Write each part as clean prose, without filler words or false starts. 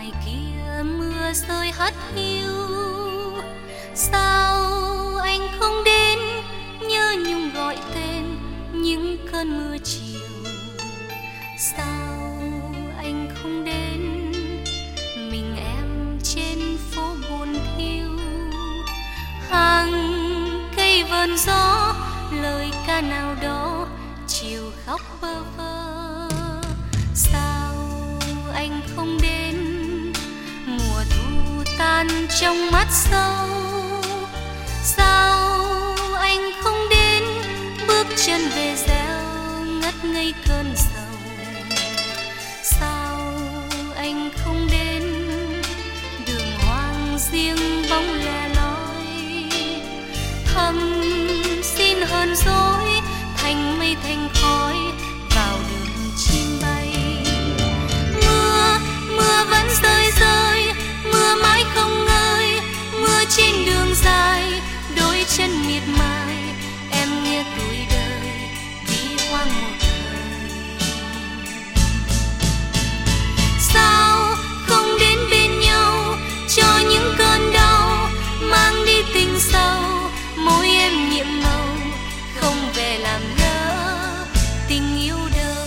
ngoài kia mưa rơi hắt hiu. Sao anh không đến, nhớ nhung gọi tên những cơn mưa chiều. Sao anh không đến, mình em trên phố buồn thiêu. Hàng cây vờn gió, lời ca nào đó chiều khóc bơ vơ. Sao anh không đến, mùa thu tan trong mắt sâu. Sao anh không đến, bước chân về gieo ngất ngây cơn sầu. Sao anh không đến, đường hoang riêng bóng lẻ loi. Thầm xin hờn dỗi, thành mây thành khói vào đường chim bay. Mưa vẫn rơi rơi, mưa mãi không ngơi. Mưa trên đường dài, đôi chân miệt mài. Em nghe tuổi đời đi hoang một thời. Sao không đến bên nhau, cho những cơn đau mang đi tình sâu. Môi em nhiệm màu, không về làm lỡ tình yêu đâu.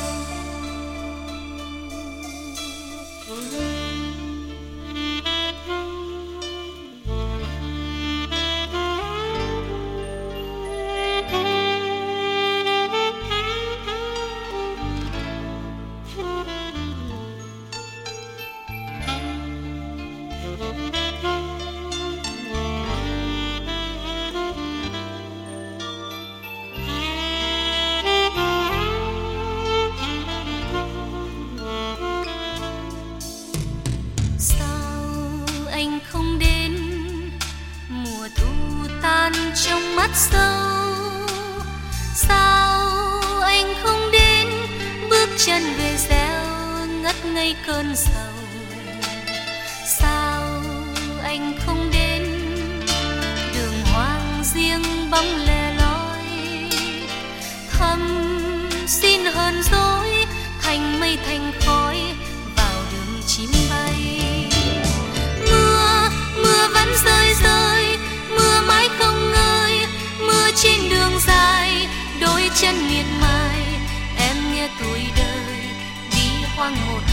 Trong mắt sâu, sao anh không đến, bước chân về gieo ngất ngây cơn sầu. Sao anh không đến, đường hoang riêng bóng lẻ loi. Thầm xin hờn dỗi, thành mây thành khói vào đường chim bay. Mưa vẫn rơi rơi, mưa mãi không ngơi. Mưa trên đường dài, đôi chân miệt mài. Em nghe tuổi đời đi hoang một